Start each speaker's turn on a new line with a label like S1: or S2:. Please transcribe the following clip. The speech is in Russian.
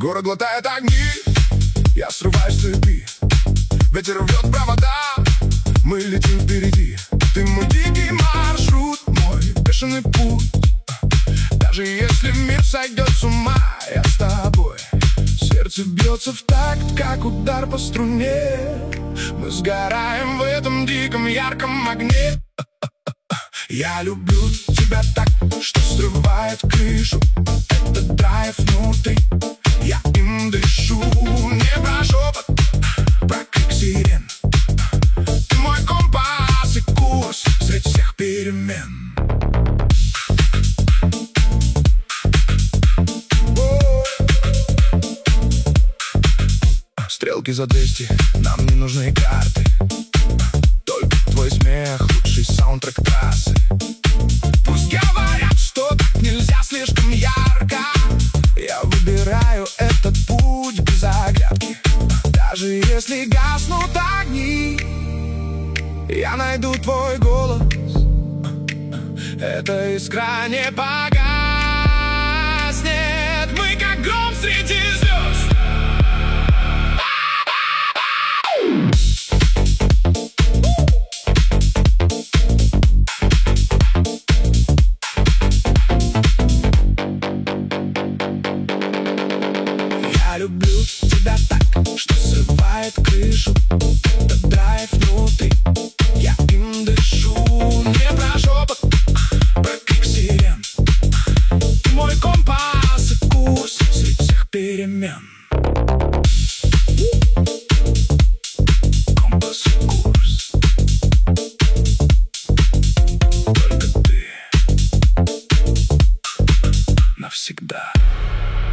S1: Город глотает огни, я срываюсь с цепи. Ветер рвет провода, мы летим впереди. Ты мой дикий маршрут, мой бешеный путь. Даже если мир сойдет с ума, я с тобой. Сердце бьется в такт, как удар по струне. Мы сгораем в этом диком ярком огне. Я люблю тебя так, что срывает крышу. Это драйв внутри, я им дышу. Не про шепот, про крик сирен. Ты мой компас и курс среди всех перемен. Стрелки за 200, нам не нужны карты. Только твой смех, лучший саундтрек трассы. Пусть говорят, что так нельзя слишком ярко. Я выбираю этот путь без оглядки. Даже если гаснут огни, я найду твой голос. Эта искра не погаснет. Мы как гром среди звезд. Я люблю тебя так, что срывает крышу. Это драйв внутри, я им дышу. Не про шепот, про крик сирен. Ты мой компас и курс среди всех перемен. Компас и курс. Только ты навсегда.